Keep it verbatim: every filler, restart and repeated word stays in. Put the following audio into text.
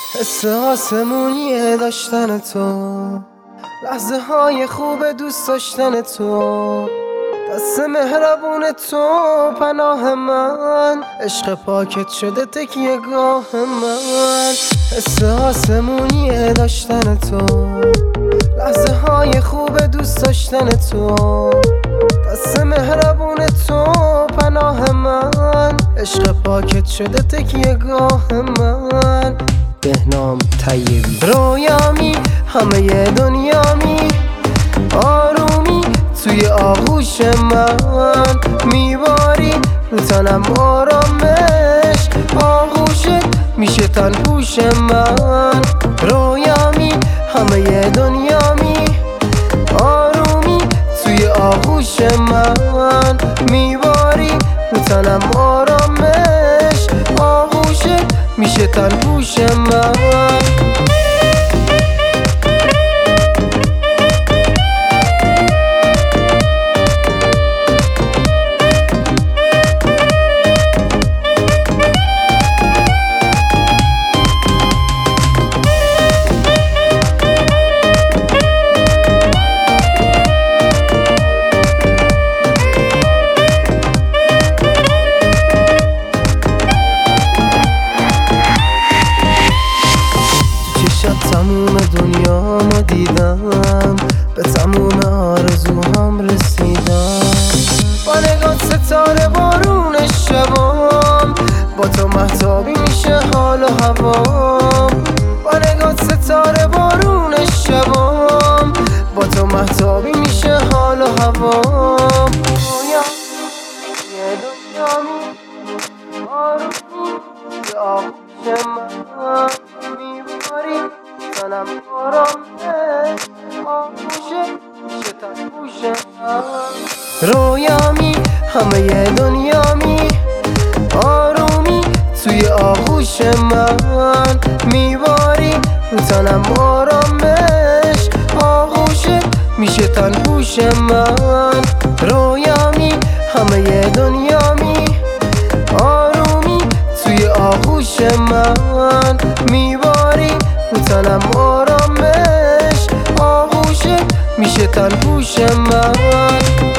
حس آسمونیه داشتن تو، لحظه های خوب دوست داشتن تو، دست مهربون تو پناه من، عشق پاکت شده تکیه گاه من. حس آسمونیه داشتن تو، لحظه های خوب دوست داشتن تو، دست مهربون تو پناه من، عشق پاکت شده تکیه گاه من. بهنام طیبی رویامی همه دنیامی، آرومی توی آغوش من میباری رو تنم آرامش، آغوشت میشه تن پوش من. رویامی همه دنیامی، آرومی توی آغوش من میباری رو تنم آرامش، آغوشت میشه تن پوش من. تموم دنیامو دیدم، به تموم آرزوهام رسیدم. با نگات ستاره بارون شبام، با تو مهتابی میشه حال و هوام. با نگات ستاره بارون شبام، با تو مهتابی میشه حال و هوام. یه دنیامی آرومی به آغوش من میباری، تنم آرامه آغوشه میشه تن پوش من. رویامی همه دنیامی، آرومی توی آغوش من میباری رو تنم آرامش، آغوشه میشه تن پوش من. رویامی همه دنیامی، آرومی توی آغوش من میباری رو تنم آرامش، آغوشت میشه تن پوش من.